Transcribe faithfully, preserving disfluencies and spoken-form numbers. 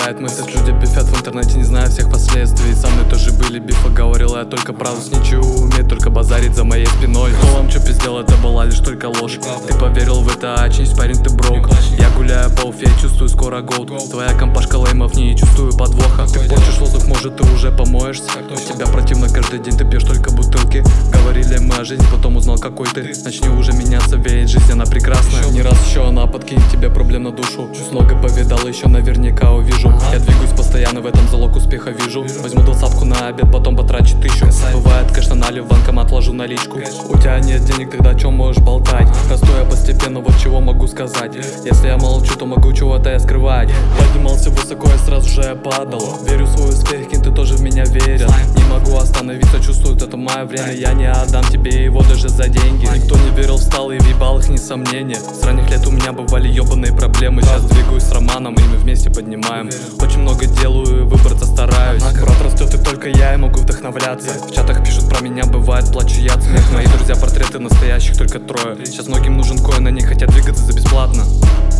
летает мысль. Люди бифят в интернете, не зная всех последствий. Со мной тоже были бифы, говорил я только правду с ничего. Умеет только базарить за моей спиной. Кто вам что пиздел, это была лишь только ложь. Ты поверил в это, очнись, парень, ты брок. Я гуляю по Уфе, чувствую скоро голд. Твоя компашка леймов, не чувствую подвоха. Ты порчишь воздух, может ты уже помоешься. От тебя противно каждый день, ты пьешь только бутылки. Говорили мы о жизни, потом узнал какой ты. Начни уже меняться, верить, жизнь она прекрасная. Не раз еще она подкинет тебе проблем на душу. Много повидал, еще наверняка увижу. Я двигаюсь постоянно, в этом залог успеха вижу. Возьму двадцатку на обед, потом потрачу тысячу. Бывает, конечно, налив в банкомат, ложу наличку. У тебя нет денег, тогда о чем можешь болтать? Расту я постепенно, вот чего могу сказать. Если я молчу, то могу чего-то я скрывать. Поднимался высоко, я сразу же падал. Верю в свой успех, кем ты тоже в меня верят. Не могу остановиться, чувствую, это мое время. Я не отдам тебе его даже за деньги. Никто не верил, встал и въебал их, не сомнения. С ранних лет у меня бывали ебаные проблемы. Сейчас двигаюсь с Романом, и мы вместе поднимаем. Очень много делаю, выбраться стараюсь. Брат растет, и только я и могу вдохновляться. В чатах пишут про меня, бывает, плачу я от смеха. Мои друзья, портреты настоящих только трое. Сейчас многим нужен коин, они хотят двигаться за бесплатно.